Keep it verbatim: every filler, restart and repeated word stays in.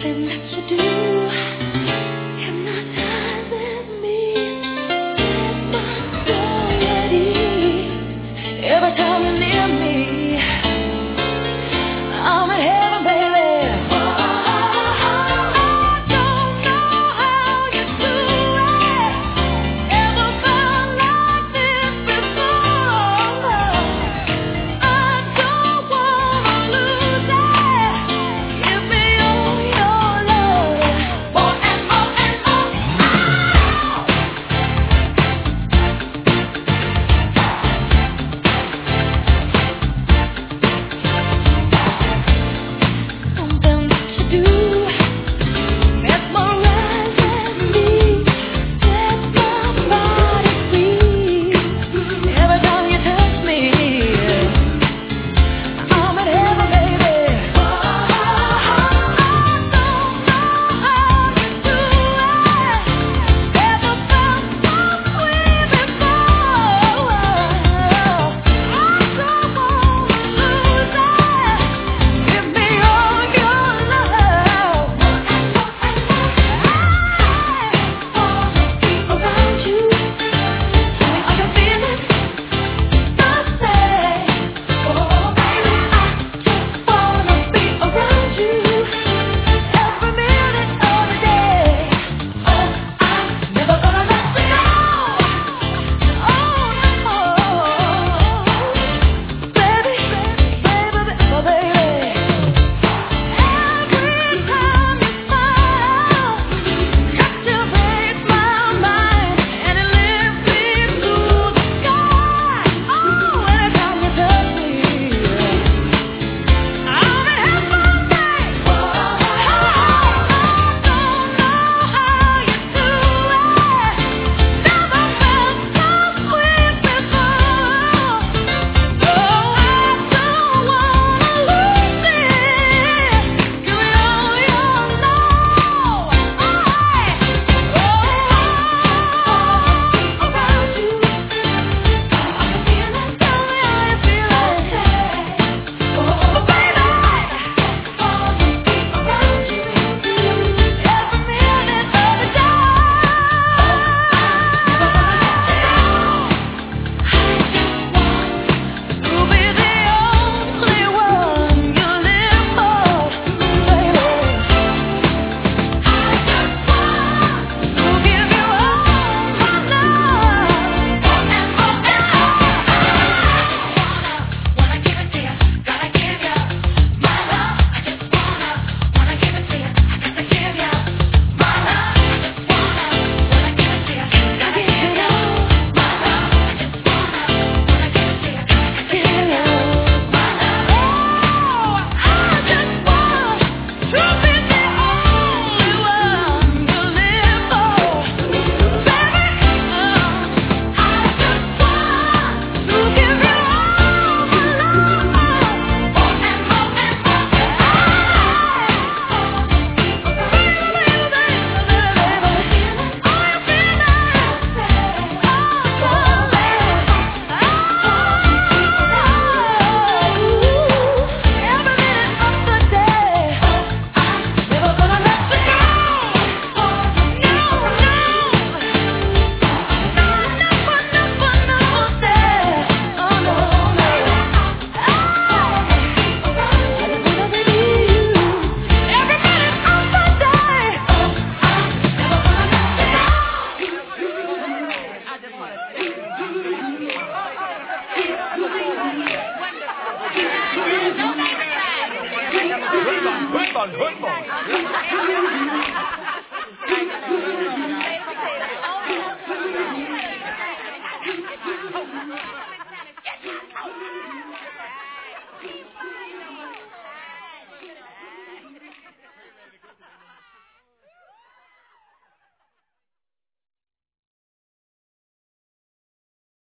something that you do hypnotizes me, sets my soul at ease. Every time you're near me, I'm in heaven, baby. I don't know how you do it. Ever felt like this before? I don't wanna lose it. Give me all your love, more and more and more. Something that you do mesmerizes me, sets my body free. Every time you touch me, I'm in heaven, baby. I don't know how you do it. Never felt so sweet before. I don't wanna lose it. Give me all your love, more and more and more. I wanna be around you. Tell me, are you feeling the same? Oh, baby, I just wanna be around you every minute of the day. Oh, I'm never gonna let you go. Oh, no, baby, baby, baby, baby. Every time you smile, captivates my mind, and it lifts me to the sky. Oh, anytime you touch me, I'm in heaven, babe. I don't know how you do it. Never felt so sweet before. Oh, I don't wanna lose it. Give me all your love. Oh, around you. Are you feeling? Tell me how you feeling. Oh, baby, wanna be around you every minute of the day. I just want to be the only one you live for, baby. I just want to give you all my love, more and more and more. Wanna, wanna give it to you, gotta give you my love. I just wanna, wanna give it to you, I gotta give you my love. I just wanna, wanna give it to you, gotta give you my love. I just wanna, wanna give it to you, gotta give you my love. Oh, I just want to be the only one you live for, baby. I just want to give you all my love, more and more and more. Good one, good one, good one.